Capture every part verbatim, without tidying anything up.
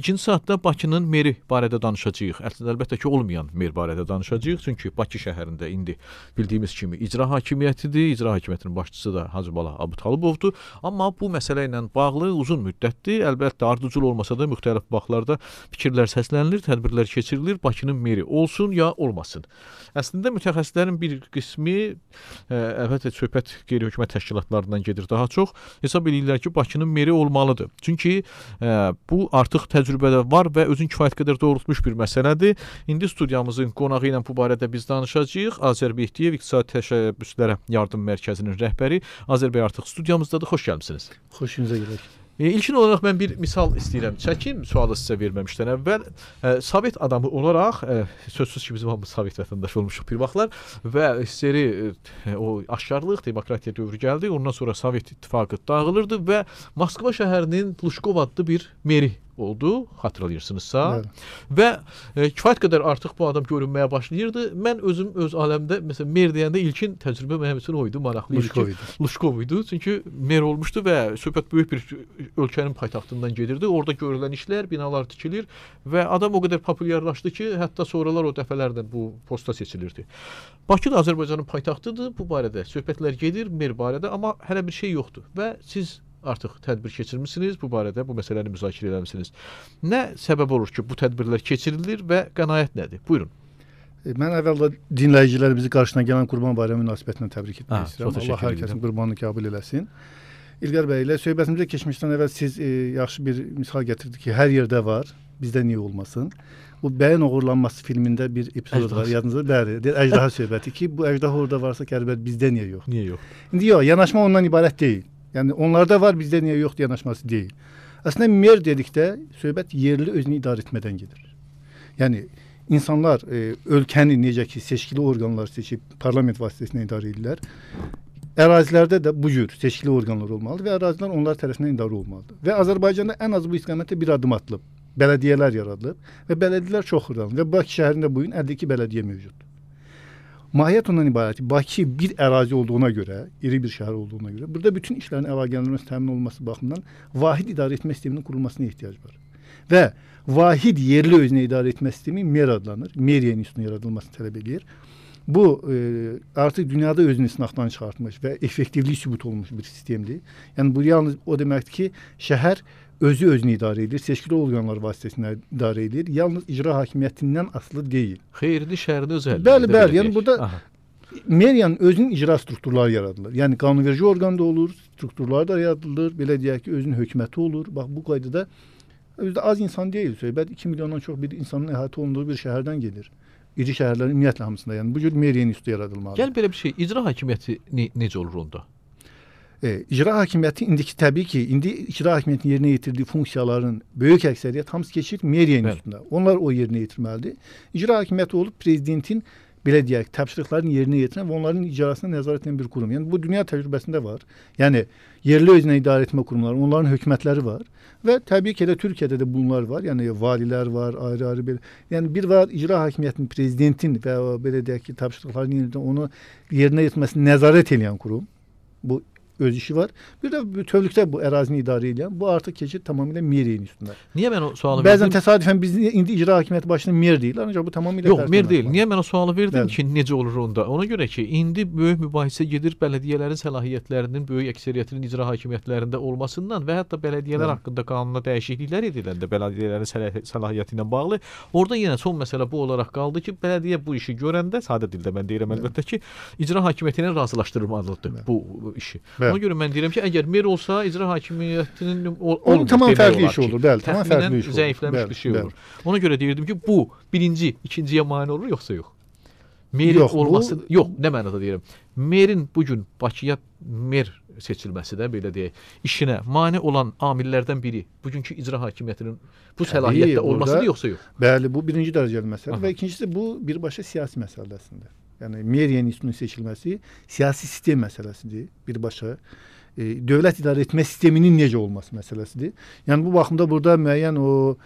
İkinci saatda Bakının meri barədə danışacağıq. Əslində əlbəttə ki, olmayan mer barədə danışacağıq. Çünki Bakı şəhərində indi bildiyimiz kimi icra hakimiyyətidir. İcra hakimiyyətinin başçısı da Hacı Bala Abutalıbovdur. Amma bu məsələ ilə bağlı uzun müddətdir. Əlbəttə ardıcıl olmasa da müxtəlif vaxtlarda fikirlər səslənilir, tədbirlər keçirilir. Bakının meri olsun ya olmasın. Əslində mütəxəssislərin bir qismi əlbəttə söhbət qeyri-hökumət təşkilatlarından gedir daha çox. Hesab edirlər ki, Bakının meri olmalıdır. Çünki ə, bu artıq təcrübədə var və özün kifayət qədər doğrultmuş bir məsələdir. İndi studiyamızın qonağı ilə bu barədə biz danışacağıq. Azər Mehdiyev İqtisadi Təşəbbüslərə Yardım Mərkəzinin rəhbəri Azər bəy artıq studiyamızdadır. Xoş gəlmisiniz. Xoşunuza gələk. E, İlkin olaraq mən bir misal istəyirəm. Çəkim sualı sizə verməmişdən əvvəl. E, Sovet adamı olaraq, e, sözsüz ki bizim hamımız Sovet vətəndaşı olmuşuq bir vaxtlar və istəri e, o aşkarlıq, demokratiya dövrü gəldi. Ondan sonra Sovet İttifaqı dağılırdı və Moskva şəhərinin Luşkov adlı bir meri oldu, xatırlayırsınızsa. Evet. Və e, kifayət qədər artıq bu adam görünməyə başlayırdı. Mən özüm öz aləmdə, məsələn, mer deyəndə ilkin təcrübə mənim üçün oydu, maraqlı idi. Luşkov idi. Çünki mer olmuşdu və söhbət böyük bir ölkənin paytaxtından gedirdi. Orada görülən işlər, binalar tikilir və adam o qədər populyarlaşdı ki, hətta sonralar o dəfələrlə bu posta seçilirdi. Bakı da Azərbaycanın paytaxtıdır. Bu barədə söhbətlər gedir, mer barədə, amma hələ bir şey yoxdur. Və siz artıq tədbir keçirmisiniz, bu barədə bu məsələni müzakirə etmisiniz. Nə səbəb olur ki, bu tədbirlər keçirilir və qənaət nədir? Buyurun. Mən əvvəldə dinləyicilərimizi qarşına gələn Qurban Bayramı münasibətilə təbrik etmək istəyirəm. Allah hər kəsin qurbanını qəbul eləsin. İlqar bəy ilə söhbətimizə keçmişdən əvvəl siz e, yaxşı bir misal gətirdik ki, hər yerdə var, bizdə niyə olmasın? Bu Bəyin Oğurlanması filmində bir epizod var, yadınızda? Bəli, əjdaha söhbəti ki, bu əjdaha orada varsa Qərbət bizdə niyə yox? Niyə yox? İndi yox, yanaşma ondan ibarət deyil. Yəni onlarda var, bizdə niyə yoxdur yanaşması deyil. Əslində mer dedikdə söhbət yerli özünü idarə etmədən gedir. Yəni insanlar e, ölkəni necə ki seçkili orqanlar seçib parlament vasitəsilə idarə edirlər. Ərazilərdə də bu cür seçkili orqanlar olmalıdır və ərazilər onlar tərəfindən idarə olmalıdır. Və Azərbaycanda ən az bu istiqamətdə bir addım atılıb. Bələdiyyələr yaradılıb və bələdiyyələr çox xırdalanıb və Bakı şəhərində bu gün əlli iki bələdiyyə mövcuddur. Mahiyyət ondan ibarət. Bakı bir ərazi olduğuna görə, iri bir şəhər olduğuna görə, burada bütün işlərin əlaqələndirməsi təmin olunması baxımından vahid idarə etmə sisteminin qurulmasına ehtiyac var. Və vahid yerli özünə idarə etmə sistemi mer adlanır. Meriya institutunun yaradılmasını tələb edir. Bu e, artıq dünyada özünü sınaqdan çıxartmış və effektivlik sübut olmuş bir sistemdir. Yəni bu yalnız o deməkdir ki, şəhər özü özünü idarə edir, seçkili orqanlar vasitəsilə idarə edir. Yalnız icra hakimiyyətindən asılı deyil. Xeyirli şəhərdə öz əlində. Bəli, bəli. Yəni burada meriyanın özünün icra strukturları yaradılır. Yəni qanunverici orqan da olur, strukturlar da yaradılır. Belə deyək ki, özünün hökuməti olur. Bax bu qaydada özdə az insan deyil. Söhbət iki milyondan çox bir insanın əhatə olunduğu bir şəhərdən gedir. İri şəhərlərin ümumiyyətlə hamısında, yəni bu cür meriya institutu yaradılmalıdır. Gəl belə bir şey, icra hakimiyyəti ne, necə olur onda? E, icra hakimiyyəti indiki təbii ki, indi icra hakimiyyətinin yerinə yetirdiyi funksiyaların böyük əksəriyyət hamısı keçir meriya institutuna. Onlar o yerinə yetirməlidir. İcra hakimiyyəti olub prezidentin belə deyək, tapşırıqların yerinə yetirən və onların icrasına nəzarət edən bir qurum. Yəni bu dünya təcrübəsində var. Yəni yerli özünə idarə etmə qurumları, onların hökumətləri var və təbii ki, də Türkiyədə də bunlar var. Yəni valilər var, ayrı-ayrı belə. Yəni bir var icra hakimiyyətinin prezidentin və belə deyək ki, tapşırıqların yerinə onu yerinə yetirməsini nəzarət edən qurum. Bu öz işi var. Bir də bütövlükdə bu ərazini idarə edən, bu artıq keçir tamamilə meriyanın üstündə. Niyə mən o sualı verdim? Bəzən verdim? təsadüfən biz indi icra hakimiyyəti başına mer deyirlər, ancaq bu tamamilə yox, mer deyil. Niyə mən o sualı verdim Bəli. ki, necə olur onda? Ona görə ki, indi böyük mübahisə gedir bələdiyyələrin səlahiyyətlərinin böyük əksəriyyətinin icra hakimiyyətlərində olmasından və hətta bələdiyyələr Bəli. haqqında qanuna dəyişikliklər ediləndə bələdiyyələrin səlah səlahiyyəti ilə bağlı. Orada yenə son məsələ bu olaraq qaldı ki, bələdiyyə bu işi görəndə, sadə dildə mən deyirəm əlbəttə ki, icra hakimiyyəti ilə razılaşdırılmalıdır Bəli. bu işi. Bəli. Ona görə mən deyirəm ki, əgər mer olsa icra hakimiyyətinin onun tamam fərqli iş olur. Bəli, tamam fərqli iş olur. Zəifləmiş bir şey olur. Ona görə deyirdim ki, bu birinci, ikinciyə mane olur yoxsa yox? Merin yox, olması, bu... yox, nə mənada deyirəm? Merin bu gün Bakıya mer seçilməsi də belə deyək, işinə mane olan amillərdən biri bugünkü icra hakimiyyətinin bu səlahiyyətdə olmasıdır yoxsa yox? Bəli, bu birinci dərəcəli məsələ və ikincisi bu birbaşa siyasi məsələsidir. Yəni meriya institutunun seçilməsi siyasi sistem məsələsidir birbaşa. E, dövlət idarə etmə sisteminin necə olması məsələsidir. Yəni bu baxımda burada müəyyən o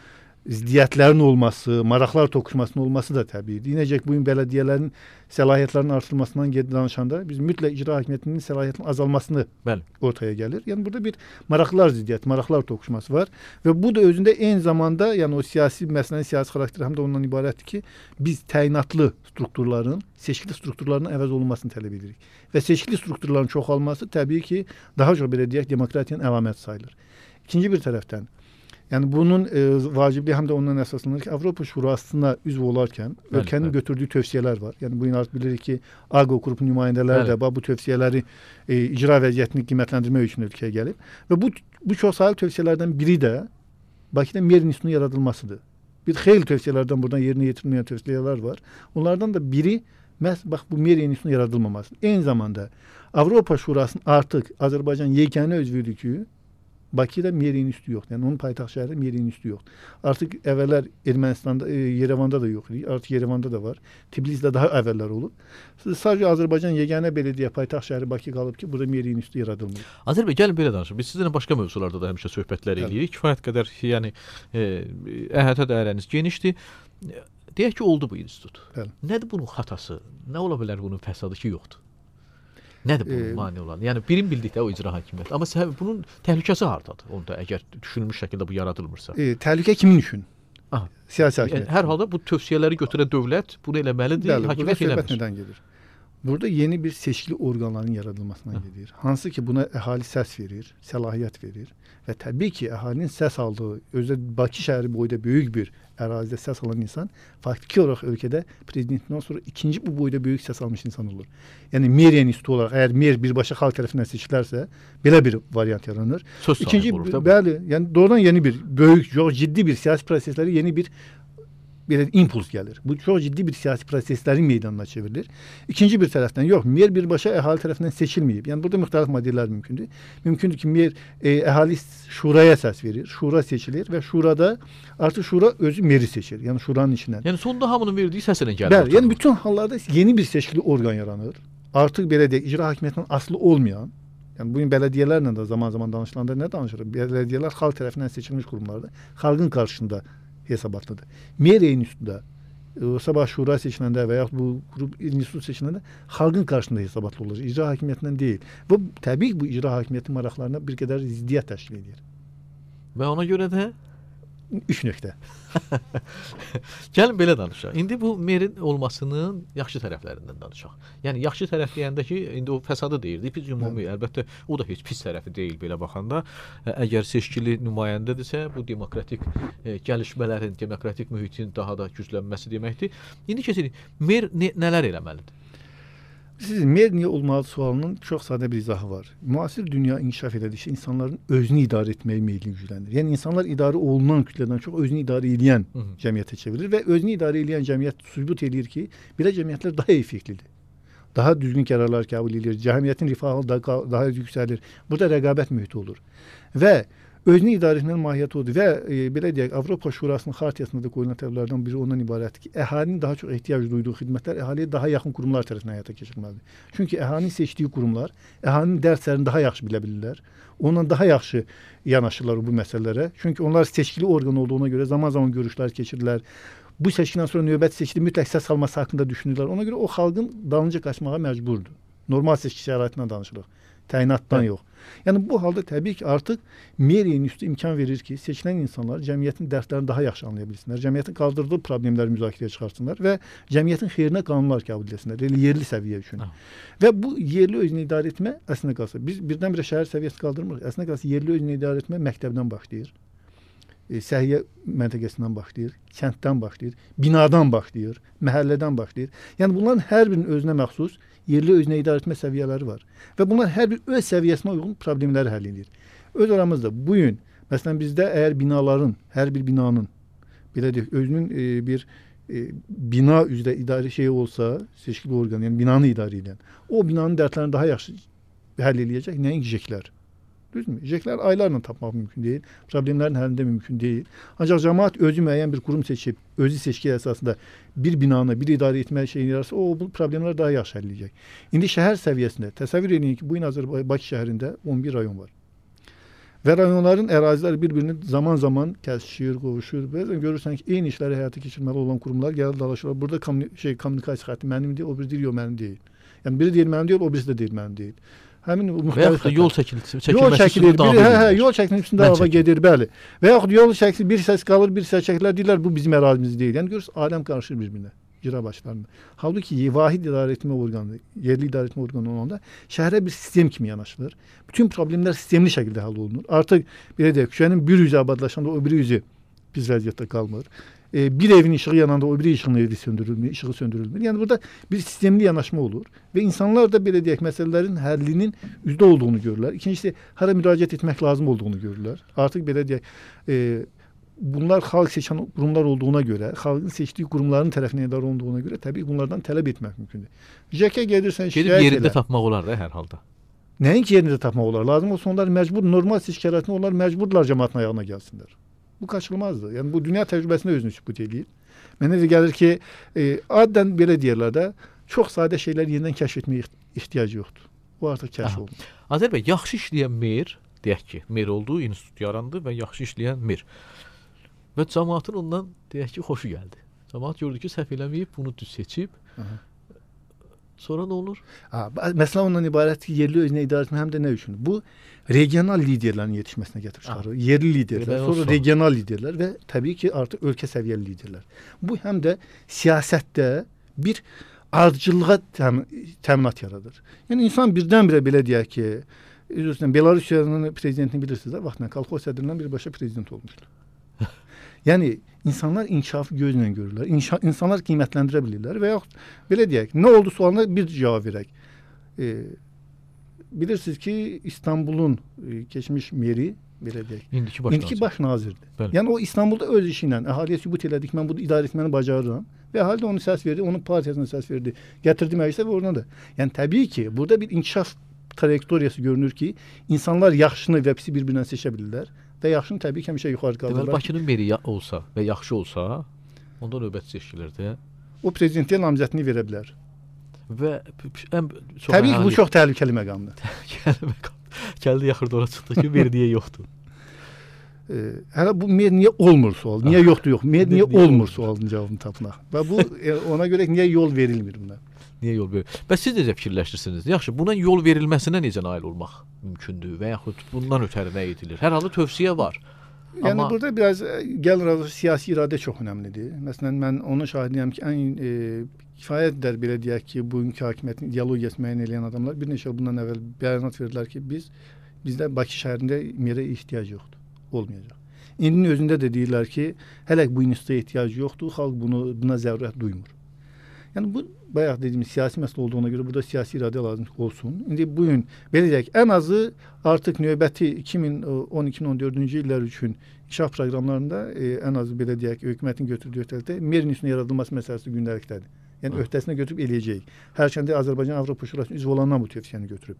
ziddiyyətlərin olması, maraqlar toqquşmasının olması da təbiidir. Yinəcək bu gün bələdiyyələrin səlahiyyətlərinin artırılmasından danışanda biz mütləq icra hakimiyyətinin səlahiyyətinin azalmasını Bəli. ortaya gəlir. Yəni burada bir maraqlar ziddiyyəti, maraqlar toqquşması var və bu da özündə eyni zamanda yəni o siyasi məsələnin siyasi xarakteri həm də ondan ibarətdir ki, biz təyinatlı strukturların, seçkili strukturların əvəz olunmasını tələb edirik. Və seçkili strukturların çoxalması təbii ki, daha çox belə deyək demokratiyanın əlaməti sayılır. İkinci bir tərəfdən yəni bunun e, vacibliyi həm də ondan əsaslanır ki, Avropa Şurasına üzv olarkən bəli, ölkənin bəli. götürdüyü tövsiyələr var. Yəni bu gün artıq bilirik ki, A Q O qrupu nümayəndələri də bu tövsiyələri e, icra vəziyyətini qiymətləndirmək üçün ölkəyə gəlib və bu bu çoxsaylı tövsiyələrdən biri də Bakıda mer institutunun yaradılmasıdır. Bir xeyli tövsiyələrdən buradan yerinə yetirilməyən tövsiyələr var. Onlardan da biri məhz bax bu mer institutunun yaradılmaması. Eyni zamanda Avropa Şurasının artıq Azərbaycan yeganə üzvüdür ki, Bakıda mer institutu yoxdur. Yəni onun paytaxt şəhərində mer institutu yoxdur. Artıq əvvəllər Ermənistanda, e, Yerevanda da yox idi. Artıq Yerevanda da var. Tbilisidə daha əvvəllər olub. Sadəcə Azərbaycan yeganə belediyə paytaxt şəhəri Bakı qalıb ki, burada mer institutu yaradılmır. Azərbaycan gəlin belə danışaq. Biz sizinlə başqa mövzularda da həmişə söhbətlər edirik. Kifayət qədər yəni e, əhatə dairəniz genişdir. Deyək ki, oldu bu institut. Bəli. Nədir bunun xatası? Nə ola bilər bunun fəsadı ki, yoxdur? Nədir bunun e, mane olan? Yəni birin bildikdə o icra hakimiyyəti. Amma bunun təhlükəsi hardadır? Onda əgər düşünülmüş şəkildə bu yaradılmırsa. E, təhlükə kimin üçün? Aha. Siyasi hakimiyyət. Yəni, hər halda bu tövsiyələri götürən dövlət bunu eləməlidir. Bəli, hakimiyyət eləmir. Nədən gedir? Burada yeni bir seçkili orqanların yaradılmasına gedir. Hansı ki buna əhali səs verir, səlahiyyət verir və təbii ki əhalinin səs aldığı, özdə Bakı şəhəri boyda böyük bir ərazidə səs alan insan faktiki olaraq ölkədə prezidentindən sonra ikinci bu boyda böyük səs almış insan olur. Yəni mer institutu olaraq əgər mer birbaşa xalq tərəfindən seçilərsə belə bir variant yaranır. Söz İkinci olur, bəli, yəni doğrudan yeni bir böyük, çox ciddi bir siyasi prosesləri yeni bir belə impuls gəlir. Bu çox ciddi bir siyasi proseslərin meydanına çevrilir. İkinci bir tərəfdən yox, mer birbaşa əhali tərəfindən seçilməyib. Yəni burada müxtəlif modellər mümkündür. Mümkündür ki, mer e, əhali şuraya səs verir, şura seçilir və şurada artıq şura özü meri seçir. Yəni şuranın içindən. Yəni sonunda hamının verdiyi səslə gəlir. Bəli, yəni bütün hallarda yeni bir seçkili orqan yaranır. Artıq belə deyək, icra hakimiyyətindən asılı olmayan, yəni bu gün bələdiyyələrlə də zaman-zaman danışılanda nə danışırıq? Bələdiyyələr xalq tərəfindən seçilmiş qurumlardır. Xalqın qarşısında hesabatlıdır. Mer institutunda o sabah şura seçiləndə və yaxud bu qrup institut seçiləndə xalqın qarşısında hesabatlı olur. İcra hakimiyyətindən deyil. Bu təbii ki, bu icra hakimiyyəti maraqlarına bir qədər ziddiyyət təşkil edir. Və ona görə də üç nöqtə. Gəlin belə danışaq. İndi bu merin olmasının yaxşı tərəflərindən danışaq. Yəni yaxşı tərəf deyəndə ki, indi o fəsadı deyirdik. Biz ümumi, hə. Əlbəttə o da heç pis tərəfi deyil belə baxanda. Əgər seçkili nümayəndədirsə, bu demokratik e, gəlişmələrin, demokratik mühitin daha da güclənməsi deməkdir. İndi keçirik. Mer nə, nələr eləməlidir? Sizin mer niyə olmalı sualının çox sadə bir izahı var. Müasir dünya inkişaf edədikcə insanların özünü idarə etməyə meyilli güclənir. Yəni insanlar idarə olunan kütlədən çox özünü idarə edən Hı -hı. cəmiyyətə çevrilir və özünü idarə edən cəmiyyət sübut edir ki, belə cəmiyyətlər daha effektivdir. Daha düzgün qərarlar qəbul edir, cəmiyyətin rifahı daha, daha yüksəlir. Burada rəqabət mühiti olur. Və özünü idarə etmənin mahiyyəti odur və e, belə deyək, Avropa Şurasının xartiyasında da qoyulan tələblərdən biri ondan ibarətdir ki, əhalinin daha çox ehtiyac duyduğu xidmətlər əhaliyə daha yaxın qurumlar tərəfindən həyata keçirilməlidir. Çünki əhalinin seçdiyi qurumlar əhalinin dərslərini daha yaxşı bilə bilirlər. Ondan daha yaxşı yanaşırlar bu məsələlərə. Çünki onlar seçkili orqan olduğuna görə zaman-zaman görüşlər keçirirlər. Bu seçkidən sonra növbəti seçkidə mütləq səs alması haqqında düşünürlər. Ona görə o xalqın dalınca qaçmağa məcburdur. Normal seçki şəraitindən danışırıq. Təyinatdan yox. Yəni bu halda təbii ki, artıq mer institutu imkan verir ki, seçilən insanlar cəmiyyətin dərdlərini daha yaxşı anlaya bilsinlər, cəmiyyətin qaldırdığı problemləri müzakirəyə çıxartsınlar və cəmiyyətin xeyrinə qanunlar qəbul etsinlər, elə yerli səviyyə üçün. Ha. Və bu yerli özünü idarə etmə əslində qalsa, biz birdən-birə şəhər səviyyəsi qaldırmırıq. Əslində qalsa yerli özünü idarə etmə məktəbdən başlayır, e, səhiyyə məntəqəsindən başlayır, kənddən başlayır, binadan başlayır, məhəllədən başlayır. Yəni bunların hər birinin özünə məxsus yerli özünə idarə etmə səviyyələri var. Və bunlar hər bir öz səviyyəsinə uyğun problemləri həll edir. Öz aramızda bu gün, məsələn bizdə əgər binaların, hər bir binanın belə deyək, özünün e, bir e, bina üzrə idarə şeyi olsa, seçkili orqan, yəni binanı idarə edən, o binanın dərdlərini daha yaxşı həll eləyəcək, nəinki jeklər. Düzdürmü? Jeklər aylarla tapmaq mümkün deyil. Problemlərin həllində mümkün deyil. Ancaq cəmaət özü müəyyən bir qurum seçib, özü seçki əsasında bir binanı, bir idarə etməyə şey yararsa, o bu problemləri daha yaxşı həll edəcək. İndi şəhər səviyyəsində təsəvvür edin ki, bu gün Azərbaycan Bakı şəhərində on bir rayon var. Və rayonların əraziləri bir-birini zaman-zaman kəsişir, qovuşur. Bəzən görürsən ki, eyni işləri həyata keçirməli olan qurumlar gəlir dalaşırlar. Burada kommuni şey kommunikasiya xətti mənim deyil, o biri deyir yox mənim deyil. Yəni biri deyir mənim deyil, o birisi də deyir mənim deyil. Həmin və yaxud da yol çəkilməsi, yol çəkilir, bir, hə, hə, yol çəkilməsində dava gedir, bəli. Və yaxud yol çəkilir, bir səs qalır, bir səs çəkilər, deyirlər bu bizim ərazimiz deyil. Yəni görürsünüz, aləm qarışır bir-birinə, icra başlarında. Halbuki vahid idarə etmə orqanı, yerli idarə etmə orqanı olanda şəhərə bir sistem kimi yanaşılır. Bütün problemlər sistemli şəkildə həll olunur. Artıq belə deyək, küçənin bir üzü abadlaşanda o biri üzü biz vəziyyətdə qalmır. Bir evin işığı yananda o biri işığın evi söndürülmür, işığı söndürülmür. Yəni burada bir sistemli yanaşma olur və insanlar da belə deyək məsələlərin həllinin üzdə olduğunu görürlər. İkincisi hara müraciət etmək lazım olduğunu görürlər. Artıq belə deyək e, bunlar xalq seçən qurumlar olduğuna görə, xalqın seçdiyi qurumların tərəfindən idarə olunduğuna görə təbii bunlardan tələb etmək mümkündür. J-K gedirsən şikayət gedib yerində elə. Tapmaq olar da hər halda. Nəinki yerində tapmaq olar. Lazım olsa onlar məcbur normal şikayətini onlar məcburdurlar cəmaətin ayağına gəlsinlər. Bu kaçınılmazdır. Yəni bu dünya təcrübəsində özünü sübut edir. Mənə elə gəlir ki, e, adətən belə deyirlər də, çox sadə şeylər yenidən kəşf etməyə ehtiyacı yoxdur. O artıq kəşf olunur. Azər bəy, yaxşı işləyən mer, deyək ki, mer oldu, institut yarandı və yaxşı işləyən mer. Və cəmaatın ondan deyək ki, xoşu gəldi. Cəmaat gördü ki, səhv eləməyib, bunu düz seçib. Aha. Sonra nə olur? Ha, məsələ ondan ibarət ki, yerli özünə idarə etmə həm də nə üçün? Bu regional liderlərin yetişməsinə gətirib çıxarır. Yerli liderlər, sonra olsun. Regional liderlər və təbii ki, artıq ölkə səviyyəli liderlər. Bu həm də siyasətdə bir ardıcıllığa təm təminat yaradır. Yəni insan birdən-birə belə deyək ki, üzründən Belarusiyanın prezidentini bilirsiniz, vaxtla kolxoz sədrindən birbaşa prezident olmuşdu. Yəni insanlar inkişafı gözlə görürlər. İnşa insanlar qiymətləndirə bilirlər və yaxud belə deyək, nə oldu sualına bir cavab verək. E, bilirsiniz ki, İstanbulun e, keçmiş meri belə deyək. İndiki baş, İndiki baş nazirdir. Bəli. Yəni o İstanbulda öz işi ilə əhaliyə sübut elədik, mən bunu idarə etməni bacarıram və əhali də onu səs verdi, onun partiyasına səs verdi. Gətirdi məclisə və oradan da. Yəni təbii ki, burada bir inkişaf trayektoriyası görünür ki, insanlar yaxşını və pisi bir-birindən seçə bilirlər. Və yaxşını təbii ki, həmişə yuxarı qaldırırlar. Deməli, Bakının meri olsa və yaxşı olsa, onda növbət seçilirdi. O prezidentliyə namizədini verə bilər. Və ən çox təbii ki, bu çox təhlükəli məqamdır. Təhlükəli məqam. Gəldi yaxırda ora çıxdı ki, mer niyə yoxdur? E, hələ bu mer niyə olmur sual. Niyə yoxdur yox. Mer niyə olmur sualının cavabını tapmaq. Və bu e, ona görə niyə yol verilmir buna? Niyə yol verir? Bəs siz necə fikirləşirsiniz? Yaxşı, buna yol verilməsinə necə nail olmaq mümkündür və yaxud bundan ötəri nə edilir? Hər halda tövsiyə var. Yəni amma burada biraz gəlir razı siyasi iradə çox önəmlidir. Məsələn, mən onun şahidiyəm ki, ən e, kifayətdir belə deyək ki, bugünkü hakimiyyətin ideologiyasını müəyyən edən adamlar bir neçə il bundan əvvəl bəyanat verdilər ki, biz bizdə Bakı şəhərində merə ehtiyac yoxdur, olmayacaq. İndinin özündə də deyirlər ki, hələ bu instituta ehtiyac yoxdur, xalq bunu buna zərurət duymur. Yəni bu bayaq dediyimiz siyasi məsələ olduğuna görə burada siyasi iradə lazım olsun. İndi bu gün belə deyək, ən azı artıq növbəti iki min on iki min on dördüncü illər üçün inkişaf proqramlarında e, ən azı belə deyək, hökumətin götürdüyü öhdəlikdə merin üstünə yaradılması məsələsi gündəlikdədir. Yəni Hı. öhdəsinə götürüb eləyəcəyik. Hərçəndə Azərbaycan Avropa Şurasının üzv olandan bu tövsiyəni götürüb.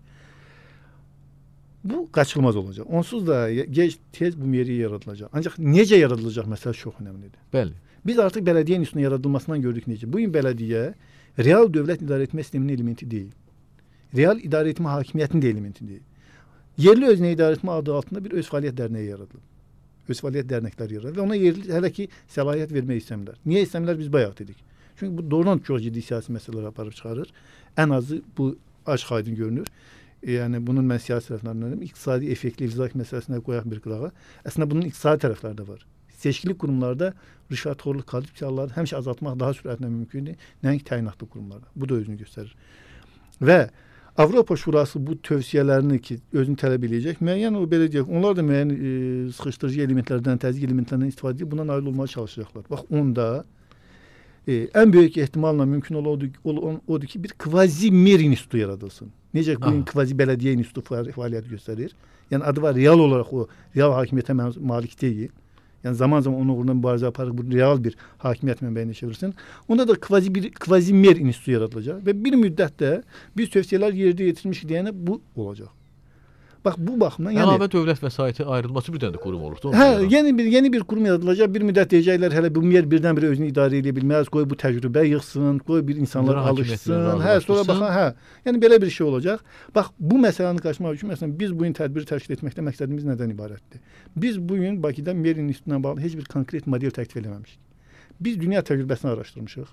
Bu qaçılmaz olacaq. Onsuz da gec tez bu meri yaradılacaq. Ancaq necə yaradılacaq məsələsi çox önəmlidir. Bəli. Biz artıq bələdiyyə üstünə yaradılmasından gördük necə. Bu gün bələdiyyə real dövlət idarə etmə sisteminin elementi deyil. Real idarə etmə hakimiyyətinin də elementi deyil. Yerli özünə idarə etmə adı altında bir öz fəaliyyət dərnəyi yaradılıb. Öz fəaliyyət dərnəkləri yaradılıb və ona yerli hələ ki səlahiyyət vermək istəmirlər. Niyə istəmirlər biz bayaq dedik. Çünki bu doğrudan çox ciddi siyasi məsələlər aparıb çıxarır. Ən azı bu açıq-aydın görünür. Yəni bunun mən siyasi tərəflərindən deyim, iqtisadi effektli izlak məsələsinə qoyaq bir qırağa. Əslində bunun iqtisadi tərəfləri də var. Seçkili qurumlarda rüşvətxorluq, korrupsiyaları həmişə azaltmaq daha sürətlə mümkündür, nəinki təyinatlı qurumlarda. Bu da özünü göstərir. Və Avropa Şurası bu tövsiyələrini ki, özünü tələb edəcək, müəyyən o belə deyək, onlar da müəyyən e, sıxışdırıcı elementlərdən, təzyiq elementlərindən istifadə edib buna nail olmağa çalışacaqlar. Bax, onda e, ən böyük ehtimalla mümkün olan odur, odur ki, bir kvazi mer institutu yaradılsın. Necə bu kvazi bələdiyyə institutu fəaliyyət göstərir. Yəni adı var, real olaraq o real hakimiyyətə malik deyil. Yəni zaman-zaman onun uğruna mübarizə aparıb bu real bir hakimiyyət mənbəyinə çevirsin. Onda da kvazi bir kvazi mer institutu yaradılacaq və bir müddətdə biz tövsiyələr yerdə yetirilmiş deyənə bu olacaq. Bax bu baxımdan yəni əlavə dövlət vəsaiti ayrılması bir dənə də qurum olur. Hə, yeni bir yeni bir qurum yaradılacaq. Bir müddət deyəcəklər hələ bu yer birdən-birə özünü idarə edə bilməz. Qoy bu təcrübə yığsın, qoy bir insanlar alışsın. Hə, sonra baxın, hə. Yəni belə bir şey olacaq. Bax bu məsələni qarşılamaq üçün məsələn biz bu gün tədbir təşkil etməkdə məqsədimiz nədən ibarətdir? Biz bu gün Bakıda Mer İnstitutundan bağlı heç bir konkret model təklif eləməmişik. Biz dünya təcrübəsini araşdırmışıq.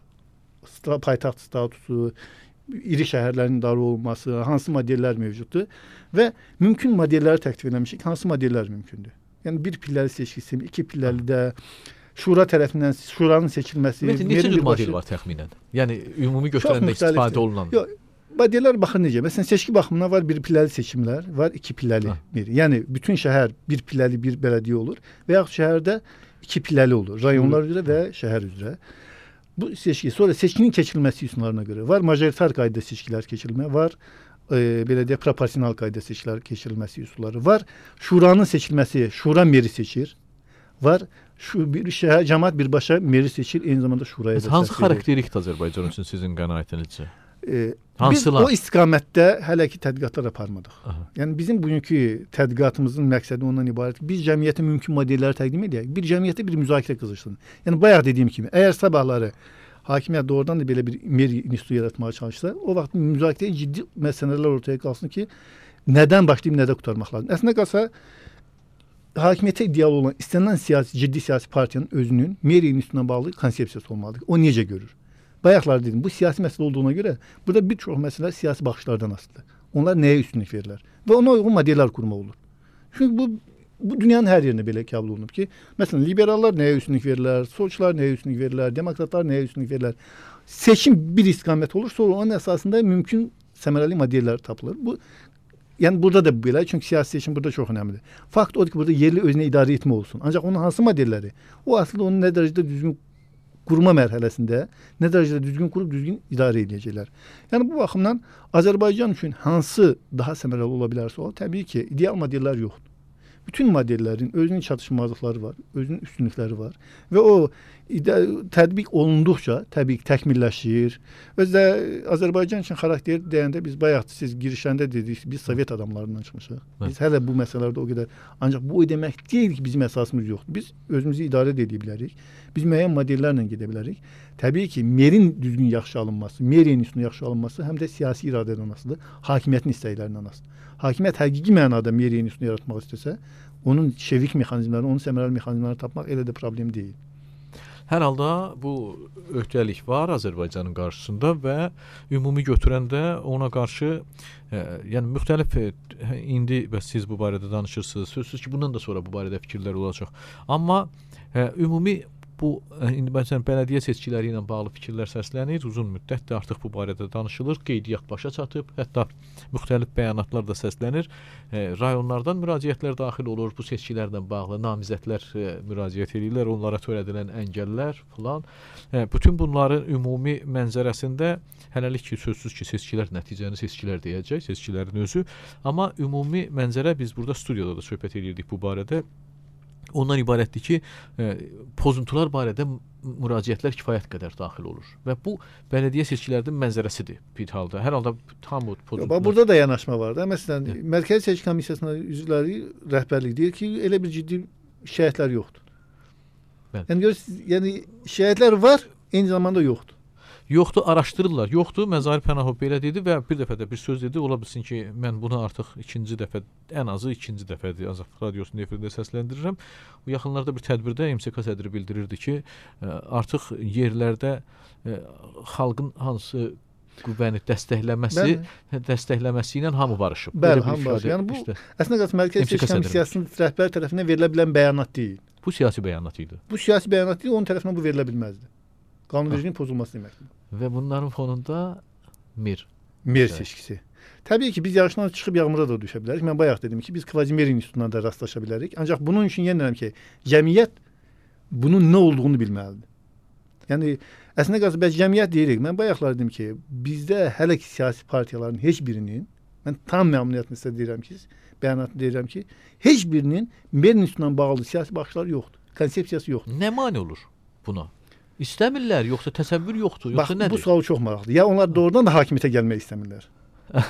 Paytaxt statusu, iri şəhərlərin idarə olunması, hansı modellər mövcuddur və mümkün modelləri təklif etmişik. Hansı modellər mümkündür? Yəni bir pilləli seçkisi, iki pilləli də şura tərəfindən şuranın seçilməsi. Ümumiyyətlə neçə cür model var təxminən? Yəni ümumi götürəndə istifadə olunan. Yox, modellər baxın necə. Məsələn seçki baxımından var bir pilləli seçimlər, var iki pilləli. Bir. Yəni bütün şəhər bir pilləli bir bələdiyyə olur və yaxud şəhərdə iki pilləli olur. Rayonlar üzrə və şəhər üzrə. Bu seçki sonra seçkinin keçirilməsi üsullarına görə var majoritar qaydada seçkilər keçirilmə, var e, belə deyə proporsional qaydada seçkilər keçirilməsi üsulları var. Şuranın seçilməsi, şura meri seçir. Var şu bir şəhər cəmaət birbaşa meri seçir, eyni zamanda şuraya da. Hansı xarakteristik Azərbaycan üçün sizin qənaətinizcə? E, biz o istiqamətdə hələ ki tədqiqatlar aparmadıq. Aha. Yəni bizim bugünkü tədqiqatımızın məqsədi ondan ibarət. Biz cəmiyyətə mümkün modelləri təqdim edək. Bir cəmiyyətə bir müzakirə qızışsın. Yəni bayaq dediyim kimi, əgər sabahları hakimiyyət doğrudan da belə bir mer institutu yaratmağa çalışsa, o vaxt müzakirəyə ciddi məsələlər ortaya qalsın ki, nədən başlayıb nədə qurtarmaq lazım. Əslində qalsa hakimiyyətə iddialı olan istənilən siyasi ciddi siyasi partiyanın özünün mer institutuna bağlı konsepsiyası olmalıdır. O necə görür? Bayaqlar dedim, bu siyasi məsələ olduğuna görə burada bir çox məsələlər siyasi baxışlardan asılıdır. Onlar nəyə üstünlük verirlər? Və ona uyğun modellər qurmaq olur. Çünki bu bu dünyanın hər yerində belə qəbul olunub ki, məsələn liberallar nəyə üstünlük verirlər, solçular nəyə üstünlük verirlər, demokratlar nəyə üstünlük verirlər. Seçim bir istiqamət olur, sonra onun əsasında mümkün səmərəli modellər tapılır. Bu yəni burada da belə, çünki siyasi seçim burada çox önəmlidir. Fakt odur ki, burada yerli özünə idarə etmə olsun. Ancaq onun hansı modelləri? O əslində onun nə dərəcədə düzgün qurma mərhələsində nə dərəcədə düzgün qurub düzgün idarə edəcəklər. Yəni bu baxımdan Azərbaycan üçün hansı daha səmərəli ola bilərsə o, təbii ki, ideal modellər yoxdur. Bütün modellərin özünün çatışmazlıqları var, özünün üstünlükləri var və o tətbiq olunduqca təbii ki, təkmilləşir. Özdə Azərbaycan üçün xarakteri deyəndə biz bayaq siz girişəndə dedik, biz Sovet adamlarından çıxmışıq. Biz hələ bu məsələlərdə o qədər, ancaq bu o demək deyil ki, bizim əsasımız yoxdur. Biz özümüzü idarə edə bilərik. Biz müəyyən modellərlə gedə bilərik. Təbii ki, merin düzgün yaxşı alınması, mer institutunun yaxşı alınması həm də siyasi iradədən asılıdır, hakimiyyətin istəklərindən asılıdır. Hakimiyyət həqiqi mənada mer institutunu yaratmaq istəsə, onun şevik mexanizmlərini, onun səmərəli mexanizmlərini tapmaq elə də problem deyil. Hər halda bu öhdəlik var Azərbaycanın qarşısında və ümumi götürəndə ona qarşı e, yəni müxtəlif e, indi və siz bu barədə danışırsınız. Sözsüz ki, bundan da sonra bu barədə fikirlər olacaq. Amma e, ümumi bu indi məsələn bələdiyyə seçkiləri ilə bağlı fikirlər səslənir. Uzun müddətdir artıq bu barədə danışılır. Qeydiyyat başa çatıb, hətta müxtəlif bəyanatlar da səslənir. E, rayonlardan müraciətlər daxil olur bu seçkilərlə bağlı. Namizədlər e, müraciət edirlər, onlara törədilən əngəllər filan. E, bütün bunların ümumi mənzərəsində hələlik ki, sözsüz ki, seçkilər nəticəni seçkilər deyəcək, seçkilərin özü. Amma ümumi mənzərə biz burada studiyada da söhbət edirdik bu barədə. Ondan ibarətdir ki, e, pozuntular barədə müraciətlər kifayət qədər daxil olur. Və bu bələdiyyə seçkilərinin mənzərəsidir bir halda. Hər halda tam bu pozuntular. Yo, burada da yanaşma var da. Məsələn, Hı. Mərkəzi Seçki Komissiyasının üzvləri rəhbərlik deyir ki, elə bir ciddi şikayətlər yoxdur. Bəli. Yəni görürsüz, yəni şikayətlər var, eyni zamanda yoxdur. Yoxdur, araşdırırlar. Yoxdur, Məzahir Pənahov belə dedi və bir dəfə də bir söz dedi. Ola bilsin ki, mən bunu artıq ikinci dəfə, ən azı ikinci dəfədir Azad Radiosunun efirində səsləndirirəm. Bu yaxınlarda bir tədbirdə M S K sədri bildirirdi ki, artıq yerlərdə xalqın hansı qüvvəni dəstəkləməsi, Bəli. dəstəkləməsi ilə hamı barışıb. Bəli, hamı barışıb. Yəni bu işte, əslində qalsa Mərkəzi Seçki Komissiyasının rəhbər tərəfindən verilə bilən bəyanat deyil. Bu siyasi bəyanat idi. Bu siyasi bəyanat deyil, onun tərəfindən bu verilə bilməzdi. Qanunvericiliyin pozulması deməkdir. Və bunların fonunda mer. Mer seçkisi. Təbii ki, biz yarışdan çıxıb yağmura da düşə bilərik. Mən bayaq dedim ki, biz Kvazimer institutuna da rastlaşa bilərik. Ancaq bunun üçün yenə deyirəm ki, cəmiyyət bunun nə olduğunu bilməlidir. Yəni əslində qalsa biz cəmiyyət deyirik. Mən bayaqlar dedim ki, bizdə hələ ki siyasi partiyaların heç birinin, mən tam məmnuniyyətlə sizə deyirəm ki, bəyanatı deyirəm ki, heç birinin mer institutuna bağlı siyasi baxışları yoxdur. Konsepsiyası yoxdur. Nə mane olur buna? İstəmirlər, yoxsa təsəvvür yoxdur, yoxsa Bax, nədir? Bu sual çox maraqlıdır. Ya onlar doğrudan da hakimiyyətə gəlmək istəmirlər.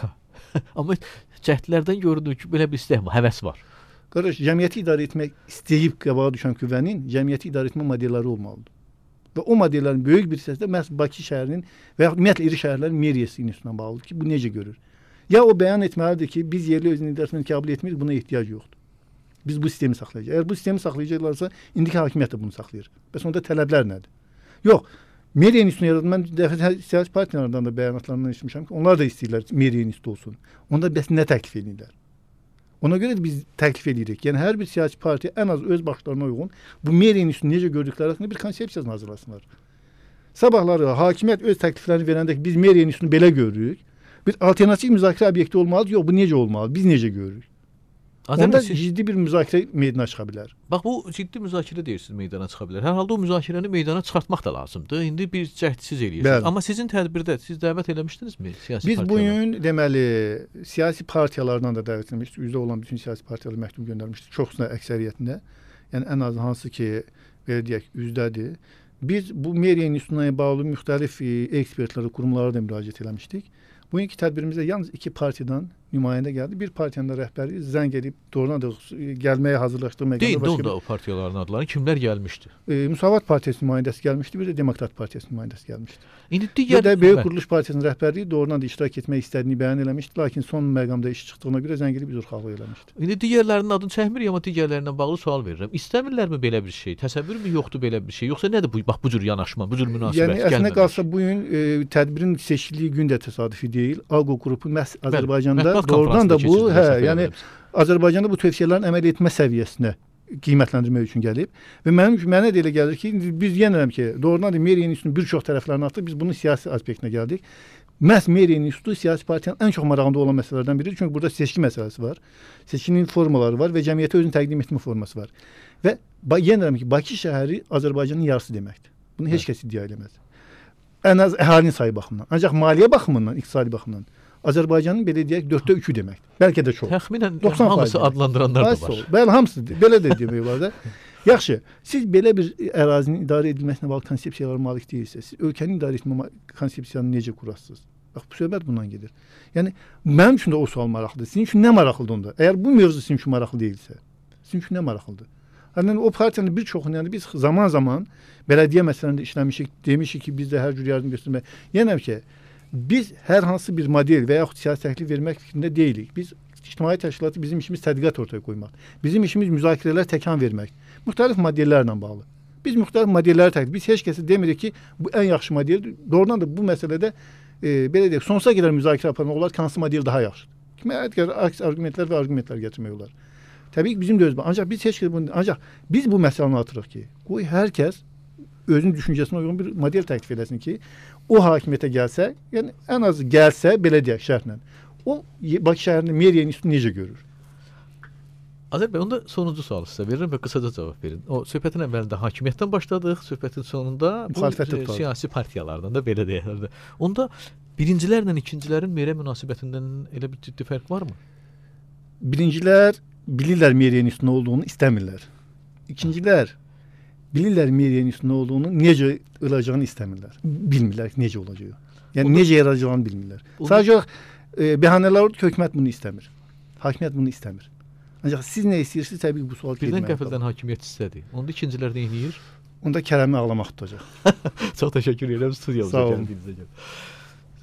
Amma cəhdlərdən görünür ki, belə bir istək var, həvəs var. Qardaş, cəmiyyəti idarə etmək istəyib qabağa düşən qüvvənin cəmiyyəti idarə etmə modelləri olmalıdır. Və o modellərin böyük bir hissəsi də məhz Bakı şəhərinin və yaxud ümumiyyətlə iri şəhərlərin meriyası institutuna bağlıdır ki, bu necə görür? Ya o bəyan etməlidir ki, biz yerli özünü idarə etməni qəbul etmirik, buna ehtiyac yoxdur. Biz bu sistemi saxlayacağıq. Əgər bu sistemi saxlayacaqlarsa, indiki hakimiyyət də bunu saxlayır. Bəs onda tələblər nədir? Yox, meriya institutunu yaradın. Mən dəfə siyasi partiyalardan da bəyanatlarından eşitmişəm ki, onlar da istəyirlər meriya institutu olsun. Onda bəs nə təklif edirlər? Ona görə də biz təklif edirik. Yəni hər bir siyasi partiya ən az öz baxışlarına uyğun bu meriya institutunu necə gördükləri haqqında bir konsepsiya hazırlasınlar. Sabahları hakimiyyət öz təkliflərini verəndə ki, biz meriya institutunu belə görürük. Bir alternativ müzakirə obyekti olmalıdır. Yox, bu necə olmalı? Biz necə görürük? Onda siz... ciddi bir müzakirə meydana çıxa bilər. Bax, bu ciddi müzakirə deyirsiniz, meydana çıxa bilər. Hər halda o müzakirəni meydana çıxartmaq da lazımdır. İndi bir cəhdsiz eləyirsiniz. Amma sizin tədbirdə siz dəvət eləmişdinizmi siyasi Biz partiyalara? bu gün deməli siyasi partiyalardan da dəvət etmişdik. Üzdə olan bütün siyasi partiyalara məktub göndərmişdik. Çoxsuna əksəriyyətində. Yəni ən az hansı ki, belə deyək, üzdədir. Biz bu meriya institutuna bağlı müxtəlif ekspertlərə, qurumlara da müraciət eləmişdik. Bugünkü tədbirimizdə yalnız iki partiyadan nümayəndə gəldi. Bir partiyanın da rəhbəri zəng edib doğrudan da gəlməyə hazırlaşdığı məqamda Deyin, başqa... Deyin, o partiyaların adları kimlər gəlmişdi? E, Müsavat Partiyası nümayəndəsi gəlmişdi, bir də Demokrat Partiyası nümayəndəsi gəlmişdi. İndi digər... Bir də Böyük Quruluş Partiyasının rəhbərliyi doğrudan da iştirak etmək istədiyini bəyan eləmişdi, lakin son məqamda iş çıxdığına görə zəng edib üzrxahlıq eləmişdi. İndi digərlərinin adını çəkmir, amma digərlərindən bağlı sual verirəm. İstəmirlərmi belə bir şey? Təsəvvür mü yoxdur belə bir şey? Yoxsa nədir bu bax bu cür yanaşma, bu cür münasibət? Yəni əslində qalsa bu gün e, tədbirin seçildiyi gün də təsadüfi deyil. Aqo qrupu məhz Azərbaycanda doğrudan da bu, hə, yəni Azərbaycanda bu tövsiyələrin əməl etmə səviyyəsinə qiymətləndirmək üçün gəlib və mənim mənə də elə gəlir ki, biz yenirəm ki, doğrudan da meriya institutunun bir çox tərəflərini atdıq, biz bunun siyasi aspektinə gəldik. Məhz meriya institutu siyasi partiyanın ən çox marağında olan məsələlərdən biridir. Çünki burada seçki məsələsi var, seçkinin formaları var və cəmiyyətə özünü təqdim etmə forması var. Və yenirəm ki, Bakı şəhəri Azərbaycanın yarısı deməkdir. Bunu heç kəs iddia eləməz. Ən az əhalinin sayı baxımından, ancaq maliyyə baxımından, iqtisadi baxımından Azərbaycanın belə deyək dörddə üçü deməkdir. Bəlkə də çox. Təxminən hamısı adlandıranlar da var. Bəli, hamısı belə də demək olar da. Yaxşı, siz belə bir ərazinin idarə edilməsinə bağlı konsepsiyalara malik deyilsiniz. Siz ölkənin idarə etmə konsepsiyanı necə qurarsınız? Bax, bu söhbət bundan gedir. Yəni mənim üçün də o sual maraqlıdır. Sizin üçün nə maraqlıdır onda? Əgər bu mövzu sizin üçün maraqlı deyilsə, sizin üçün nə maraqlıdır? Yəni o partiyanın bir çoxunu, yəni biz zaman-zaman bələdiyyə məsələlərində işləmişik, demişik ki, biz də hər cür yardım göstərmək. Yəni ki, biz hər hansı bir model və yaxud siyasi təklif vermək fikrində deyilik. Biz ictimai təşkilatı, bizim işimiz tədqiqat ortaya qoymaq. Bizim işimiz müzakirələr təkan vermək. Müxtəlif modellərlə bağlı. Biz müxtəlif modelləri təklif. Biz heç kəsə demirik ki, bu ən yaxşı modeldir. Doğrudan da bu məsələdə e, belə deyək, sonsuza qədər müzakirə aparmaq olar ki, hansı model daha yaxşıdır. Kimə qədər aks arqumentlər və arqumentlər gətirmək olar. Təbii ki, bizim də özümüz. Ancaq biz heç kəs bunu, ancaq biz bu məsələni atırıq ki, qoy hər kəs özünün düşüncəsinə uyğun bir model təklif eləsin ki, o hakimiyyətə gəlsə, yəni ən az gəlsə, belə deyək şərtlə, o Bakı şəhərinin meriya institutunu necə görür? Azər bəy, onda sonuncu sualı sizə verirəm və qısaca cavab verin. O söhbətin əvvəlində hakimiyyətdən başladıq, söhbətin sonunda bu e, siyasi partiyalardan da belə deyək. Onda birincilərlə ikincilərin meriya münasibətindən elə bir ciddi fərq varmı? Birincilər bilirlər meriya institutunu olduğunu istəmirlər. İkincilər bilirlər meriya institutunu olduğunu, necə olacağını istəmirlər. Bilmirlər necə olacaq. Yəni Onda, necə yaradacağını bilmirlər. Sadəcə e, bəhanələr olur ki, hökumət bunu istəmir. Hakimiyyət bunu istəmir. Ancaq siz nə istəyirsiniz, təbii ki, bu sual birdən qəfildən hakimiyyət istədi. Onda ikincilər nə edir? Onda kələmi ağlamaq tutacaq. Çox təşəkkür edirəm studiyamıza gəldiyinizə görə.